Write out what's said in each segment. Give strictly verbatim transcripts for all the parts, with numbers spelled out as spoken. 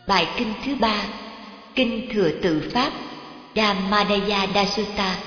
Bài kinh thứ ba, Kinh Thừa Tự Pháp, Dhammadaya Dasutta.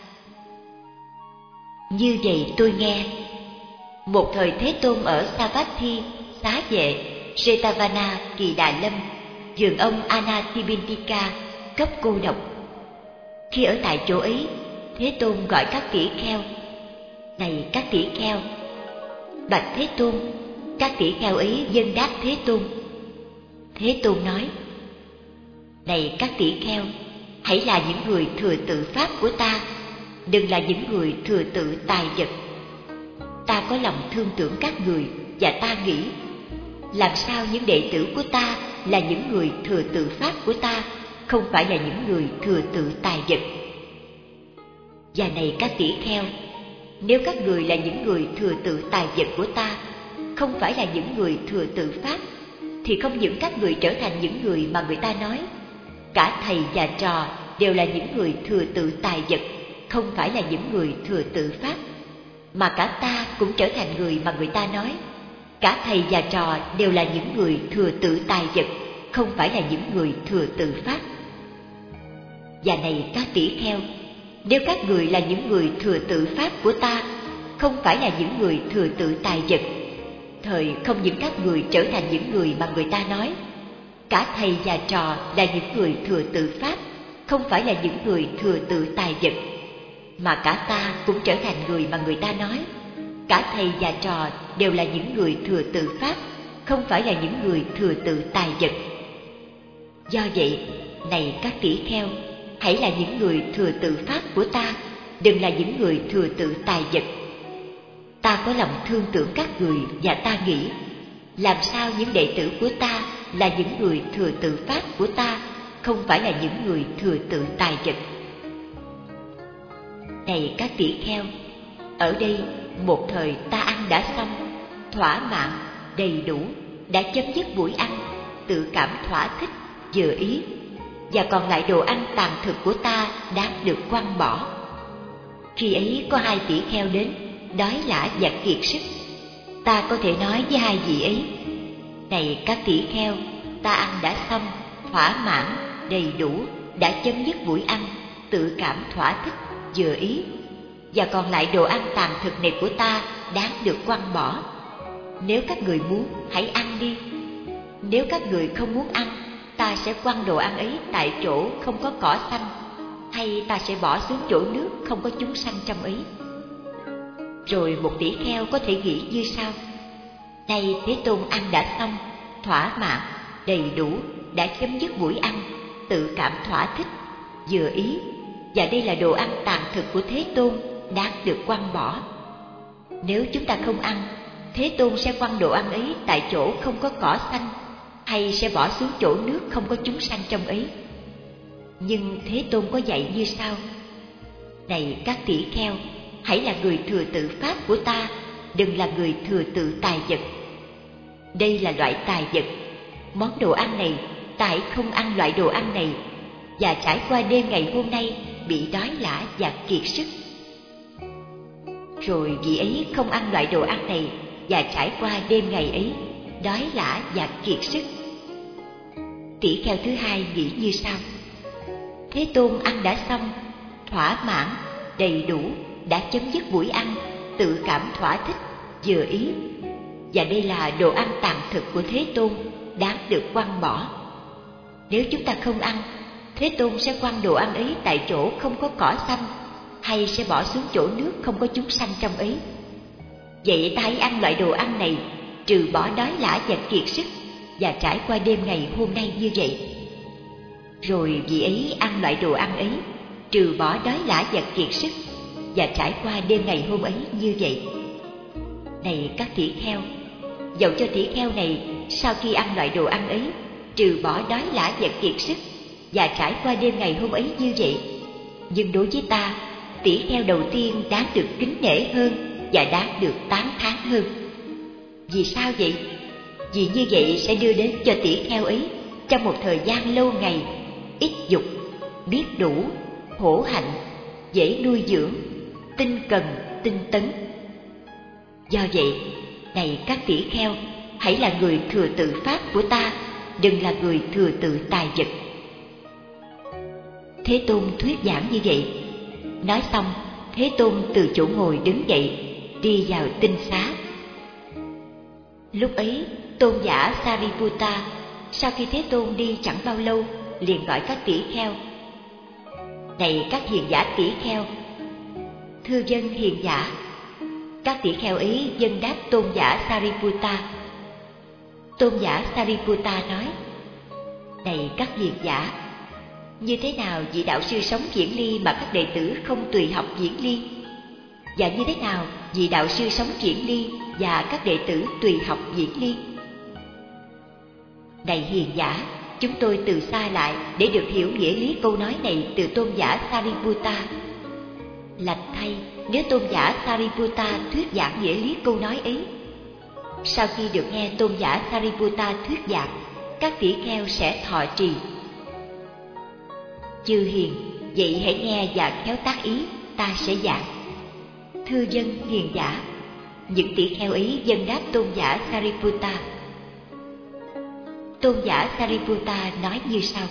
Như vậy tôi nghe, một thời Thế Tôn ở Savatthi, Xá Vệ, Jetavana, Kỳ Đà Lâm, vườn ông Anathapindika, cấp cô độc. Khi ở tại chỗ ấy, Thế Tôn gọi các tỷ kheo: Này các tỷ kheo! Bạch Thế Tôn. Các tỷ kheo ấy vâng đáp Thế Tôn. Thế Tôn nói: Này các tỷ kheo, hãy là những người thừa tự pháp của ta, đừng là những người thừa tự tài vật. Ta có lòng thương tưởng các người, và ta nghĩ, làm sao những đệ tử của ta là những người thừa tự pháp của ta, không phải là những người thừa tự tài vật. Và này các tỷ kheo, nếu các người là những người thừa tự tài vật của ta, không phải là những người thừa tự pháp, thì không những các người trở thành những người mà người ta nói, cả thầy và trò đều là những người thừa tự tài vật, không phải là những người thừa tự pháp, mà cả ta cũng trở thành người mà người ta nói, cả thầy và trò đều là những người thừa tự tài vật, không phải là những người thừa tự pháp. Và này các tỷ kheo, nếu các người là những người thừa tự pháp của ta, không phải là những người thừa tự tài vật, thời không những các người trở thành những người mà người ta nói, cả thầy và trò là những người thừa tự pháp, không phải là những người thừa tự tài vật, mà cả ta cũng trở thành người mà người ta nói, cả thầy và trò đều là những người thừa tự pháp, không phải là những người thừa tự tài vật. Do vậy, này các tỷ kheo, hãy là những người thừa tự pháp của ta, đừng là những người thừa tự tài vật. Ta có lòng thương tưởng các người, và ta nghĩ, làm sao những đệ tử của ta là những người thừa tự pháp của ta, không phải là những người thừa tự tài vật. Này các tỷ kheo, ở đây một thời ta ăn đã xong, thỏa mãn, đầy đủ, đã chấm dứt buổi ăn, tự cảm thỏa thích, vừa ý, và còn lại đồ ăn tàn thực của ta đáng được quăng bỏ. Khi ấy có hai tỷ kheo đến, đói lả và kiệt sức. Ta có thể nói với hai vị ấy: Này các tỷ kheo, ta ăn đã xong, thỏa mãn, đầy đủ, đã chấm dứt buổi ăn, tự cảm thỏa thích, vừa ý, và còn lại đồ ăn tàn thực này của ta đáng được quăng bỏ. Nếu các người muốn, hãy ăn đi. Nếu các người không muốn ăn, ta sẽ quăng đồ ăn ấy tại chỗ không có cỏ xanh, hay ta sẽ bỏ xuống chỗ nước không có chúng sanh trong ấy. Rồi một tỷ kheo có thể nghĩ như sau: Nay Thế Tôn ăn đã xong, thỏa mãn, đầy đủ, đã chấm dứt buổi ăn, tự cảm thỏa thích, vừa ý, và đây là đồ ăn tàn thực của Thế Tôn, đáng được quăng bỏ. Nếu chúng ta không ăn, Thế Tôn sẽ quăng đồ ăn ấy tại chỗ không có cỏ xanh, hay sẽ bỏ xuống chỗ nước không có chúng sanh trong ấy. Nhưng Thế Tôn có dạy như sau: Này các tỷ kheo, hãy là người thừa tự pháp của ta, đừng là người thừa tự tài vật. Đây là loại tài vật. Món đồ ăn này, ta hãy không ăn loại đồ ăn này, và trải qua đêm ngày hôm nay bị đói lả và kiệt sức. Rồi vị ấy không ăn loại đồ ăn này, và trải qua đêm ngày ấy đói lả và kiệt sức. Tỷ kheo thứ hai nghĩ như sau: Thế Tôn ăn đã xong, thỏa mãn, đầy đủ, đã chấm dứt buổi ăn, tự cảm thỏa thích, vừa ý, và đây là đồ ăn tàn thực của Thế Tôn, đáng được quăng bỏ. Nếu chúng ta không ăn, Thế Tôn sẽ quăng đồ ăn ấy tại chỗ không có cỏ xanh, hay sẽ bỏ xuống chỗ nước không có chúng sanh trong ấy. Vậy ta hãy ăn loại đồ ăn này, trừ bỏ đói lả và kiệt sức, và trải qua đêm ngày hôm nay như vậy. Rồi vị ấy ăn loại đồ ăn ấy, trừ bỏ đói lả và kiệt sức, và trải qua đêm ngày hôm ấy như vậy. Này các tỷ kheo, dẫu cho tỷ kheo này sau khi ăn loại đồ ăn ấy, trừ bỏ đói lả và kiệt sức, và trải qua đêm ngày hôm ấy như vậy, nhưng đối với ta, tỷ kheo đầu tiên đáng được kính nể hơn và đáng được tán thán hơn. Vì sao vậy? Vì như vậy sẽ đưa đến cho tỷ kheo ấy trong một thời gian lâu ngày, ít dục, biết đủ, hổ hạnh, dễ nuôi dưỡng, tinh cần, tinh tấn. Do vậy, này các tỷ kheo, hãy là người thừa tự pháp của ta, đừng là người thừa tự tài vật. Thế Tôn thuyết giảng như vậy. Nói xong, Thế Tôn từ chỗ ngồi đứng dậy, đi vào tinh xá. Lúc ấy, tôn giả Sariputta sau khi Thế Tôn đi chẳng bao lâu, liền gọi các tỷ kheo: này các hiền giả tỷ kheo, thưa dân hiền giả. Các tỷ kheo ấy dâng đáp tôn giả Sariputta. Tôn giả Sariputta nói: này các hiền giả, như thế nào vị đạo sư sống diễn ly mà các đệ tử không tùy học diễn ly? Và như thế nào vị đạo sư sống diễn ly và các đệ tử tùy học diễn ly? Này hiền giả, chúng tôi từ xa lại để được hiểu nghĩa lý câu nói này từ tôn giả Sariputta. Lành thay nếu tôn giả Sariputta thuyết giảng nghĩa lý câu nói ấy. Sau khi được nghe tôn giả Sariputta thuyết giảng, các tỷ kheo sẽ thọ trì. Chư hiền, vậy hãy nghe và khéo tác ý, ta sẽ giảng. Thưa dân hiền giả. Những tỷ kheo ấy dâng đáp tôn giả Sariputta. Tôn giả Sariputta nói như sau: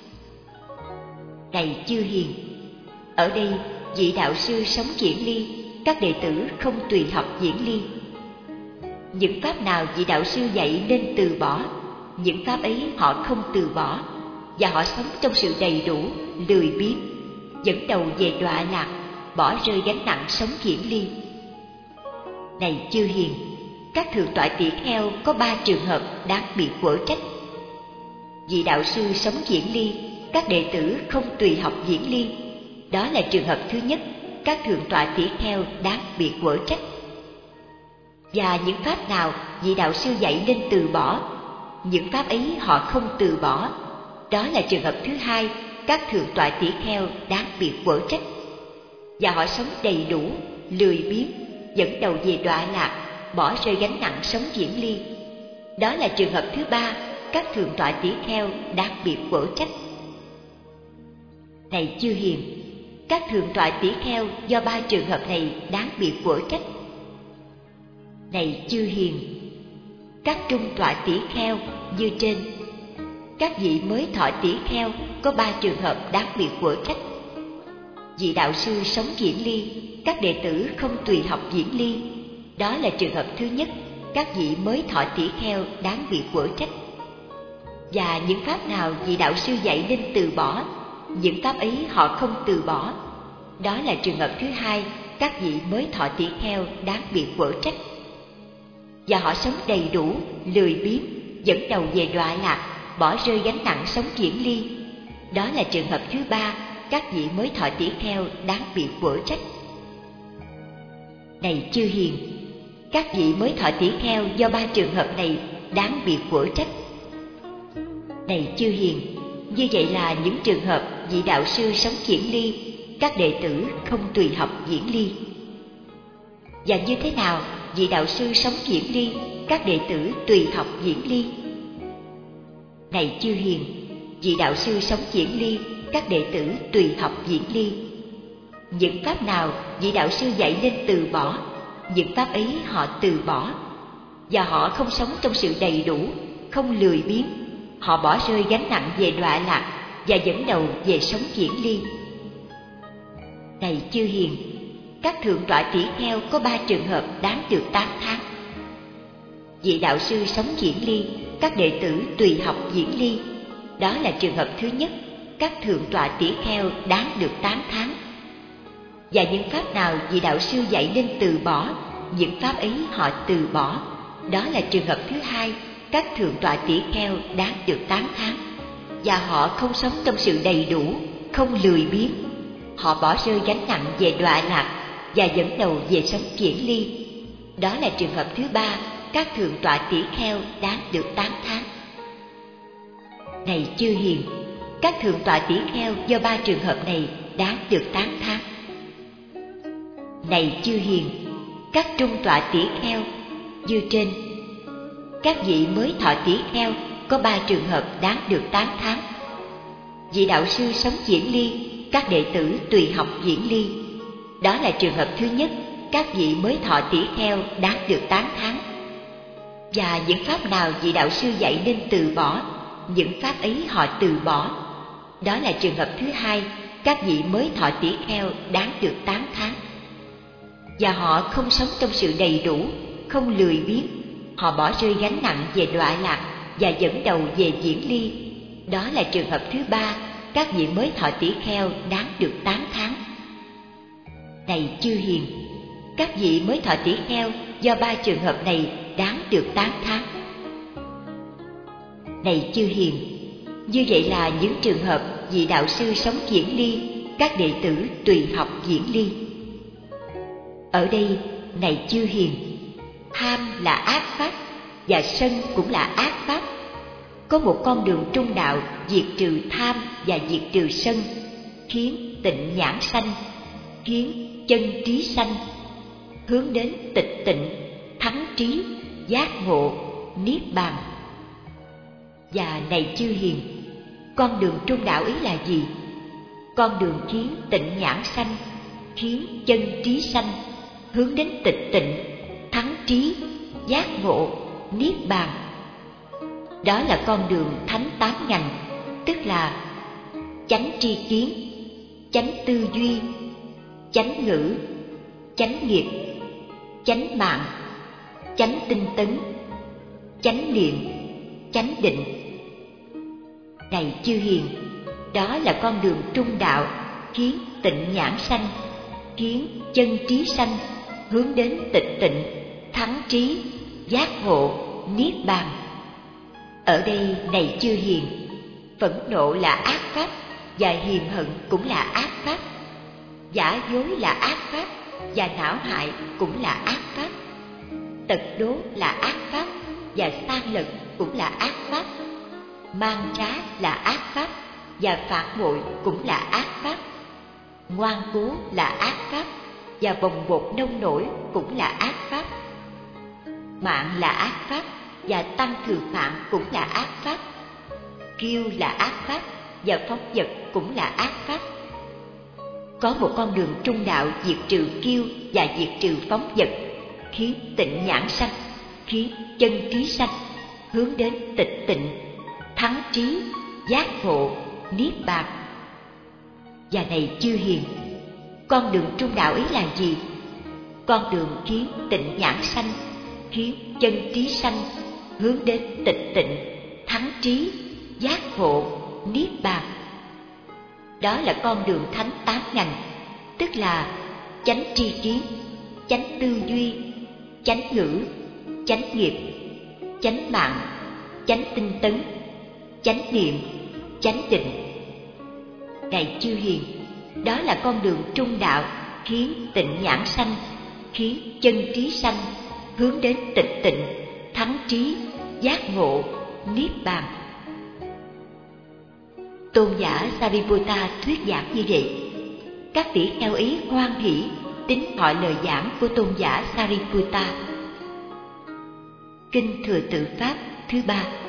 này chư hiền, ở đây vị đạo sư sống diễn ly, các đệ tử không tùy học diễn ly. Những pháp nào vị đạo sư dạy nên từ bỏ, những pháp ấy họ không từ bỏ, và họ sống trong sự đầy đủ, lười biếng, dẫn đầu về đọa lạc, bỏ rơi gánh nặng sống diễn ly. Này chư hiền, các thượng tọa tỷ kheo có ba trường hợp đáng bị quở trách. Vị đạo sư sống diễn ly, các đệ tử không tùy học diễn ly, đó là trường hợp thứ nhất, các thượng tọa tỷ kheo đáng bị quở trách. Và những pháp nào vị đạo sư dạy nên từ bỏ, những pháp ấy họ không từ bỏ, đó là trường hợp thứ hai, các thượng tọa tỷ kheo đáng bị quở trách. Và họ sống đầy đủ, lười biếng, dẫn đầu về đọa lạc, bỏ rơi gánh nặng sống diễn ly, đó là trường hợp thứ ba, các thượng tọa tỷ kheo đáng bị quở trách. Này chư hiền, các thượng tọa tỷ kheo do ba trường hợp này đáng bị quở trách. Này chư hiền, các trung tọa tỷ kheo như trên, các vị mới thọ tỷ kheo có ba trường hợp đáng bị quở trách. Vị đạo sư sống diễn ly, các đệ tử không tùy học diễn ly, đó là trường hợp thứ nhất, các vị mới thọ tỷ kheo đáng bị quở trách. Và những pháp nào vị đạo sư dạy nên từ bỏ, những pháp ấy họ không từ bỏ, đó là trường hợp thứ hai, các vị mới thọ tỷ kheo đáng bị quở trách. Và họ sống đầy đủ, lười biếng, dẫn đầu về đọa lạc, bỏ rơi gánh nặng sống diễn ly, đó là trường hợp thứ ba, các vị mới thọ tỷ kheo đáng bị quở trách. Này chư hiền, các vị mới thọ tỷ kheo do ba trường hợp này đáng bị quở trách. Này chư hiền, như vậy là những trường hợp vị đạo sư sống diễn ly, các đệ tử không tùy học diễn ly. Và như thế nào vị đạo sư sống diễn ly, các đệ tử tùy học diễn ly? Này chư hiền, vị đạo sư sống diễn ly, các đệ tử tùy học diễn ly. Những pháp nào vị đạo sư dạy nên từ bỏ, những pháp ấy họ từ bỏ, và họ không sống trong sự đầy đủ, không lười biếng, họ bỏ rơi gánh nặng về đọa lạc và dẫn đầu về sống diễn ly. Này chư hiền, các thượng tọa tỷ kheo có ba trường hợp đáng được tán thán. Vị đạo sư sống diễn ly, các đệ tử tùy học diễn ly, đó là trường hợp thứ nhất, các thượng tọa tỷ kheo đáng được tán thán. Và những pháp nào vị đạo sư dạy nên từ bỏ, những pháp ấy họ từ bỏ, đó là trường hợp thứ hai, các thượng tọa tỷ kheo đáng được tán thán. Và họ không sống trong sự đầy đủ, không lười biếng, họ bỏ rơi gánh nặng về đọa lạc và dẫn đầu về sống diễn ly, đó là trường hợp thứ ba, các thượng tọa tỷ kheo đáng được tán thán. Này chư hiền, các thượng tọa tỷ kheo do ba trường hợp này đáng được tán thán. Này chư hiền, các trung tọa tỷ kheo như trên, các vị mới thọ tỷ kheo có ba trường hợp đáng được tán thán. Vị đạo sư sống diễn ly, các đệ tử tùy học diễn ly, đó là trường hợp thứ nhất, các vị mới thọ tỷ kheo đáng được tán thán. Và những pháp nào vị đạo sư dạy nên từ bỏ, những pháp ấy họ từ bỏ. Đó là trường hợp thứ hai, các vị mới thọ tỷ kheo đáng được tán thán. Và họ không sống trong sự đầy đủ, không lười biếng, họ bỏ rơi gánh nặng về đọa lạc và dẫn đầu về diễn ly. Đó là trường hợp thứ ba, các vị mới thọ tỷ kheo đáng được tán thán. Này chư hiền, các vị mới thọ tỷ kheo do ba trường hợp này đáng được tán thán. Này chư hiền, như vậy là những trường hợp vị đạo sư sống diễn ly, các đệ tử tùy học diễn ly. Ở đây, này chư hiền, tham là ác pháp và sân cũng là ác pháp. Có một con đường trung đạo diệt trừ tham và diệt trừ sân, khiến tịnh nhãn sanh, khiến chân trí sanh, hướng đến tịch tịnh, thắng trí, giác ngộ, niết bàn. Và này chư hiền, con đường trung đạo ấy là gì? Con đường khiến tịnh nhãn sanh, khiến chân trí sanh, hướng đến tịch tịnh, thắng trí, giác ngộ, niết bàn. Đó là con đường thánh tám ngành, tức là chánh tri kiến, chánh tư duy, chánh ngữ, chánh nghiệp, chánh mạng, chánh tinh tấn, chánh niệm, chánh định. Này chư hiền, đó là con đường trung đạo, khiến tịnh nhãn sanh, khiến chân trí sanh, hướng đến tịch tịnh, thắng trí, giác ngộ, niết bàn. Ở đây, này chư hiền, phẫn nộ là ác pháp và hiềm hận cũng là ác pháp, giả dối là ác pháp và não hại cũng là ác pháp, tật đố là ác pháp và sang lận cũng là ác pháp, mang trá là ác pháp và phản bội cũng là ác pháp, ngoan cố là ác pháp và bồng bột nông nổi cũng là ác pháp, mạng là ác pháp và tăng thường phạm cũng là ác pháp, kiêu là ác pháp và phóng dật cũng là ác pháp. Có một con đường trung đạo diệt trừ kiêu và diệt trừ phóng dật, khiến tịnh nhãn sanh, khiến chân trí sanh, hướng đến tịch tịnh, thắng trí, giác ngộ, niết bàn. Và này chư hiền, con đường trung đạo ấy là gì? Con đường khiến tịnh nhãn sanh, khiến chân trí sanh, hướng đến tịch tịnh, thắng trí, giác ngộ, niết bàn. Đó là con đường thánh tám ngành, tức là chánh tri kiến, chánh tư duy, chánh ngữ, chánh nghiệp, chánh mạng, chánh tinh tấn, chánh niệm, chánh định. Này chư hiền, đó là con đường trung đạo, khiến tịnh nhãn sanh, khiến chân trí sanh, hướng đến tịch tịnh, thắng trí, giác ngộ, niết bàn. Tôn giả Sariputta thuyết giảng như vậy. Các tỷ kheo ấy hoan hỷ tín thọ lời giảng của tôn giả Sariputta. Kinh Thừa Tự Pháp thứ ba.